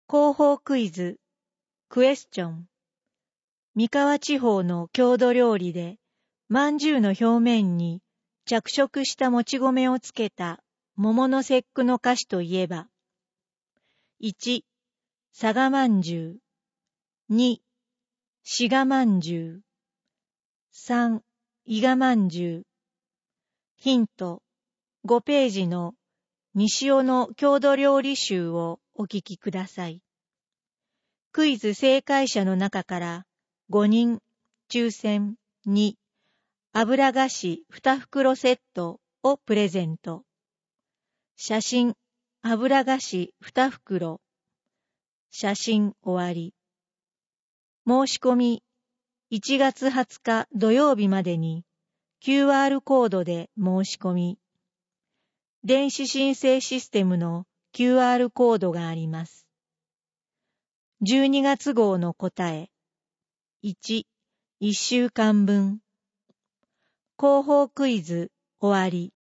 広報クイズ、クエスチョン。三河地方の郷土料理で、まんじゅうの表面に着色したもち米をつけた桃の節句の菓子といえば、1、佐賀まんじゅう。2、滋賀まんじゅう。3、伊賀まんじゅう。ヒント、5ページの西尾の郷土料理集をお聞きください。クイズ正解者の中から5人抽選に油菓子2袋セットをプレゼント。写真油菓子2袋。写真終わり。申し込み1月20日土曜日までに QR コードで申し込み。電子申請システムの QR コードがあります。12月号の答え。1、1週間分。広報クイズ終わり。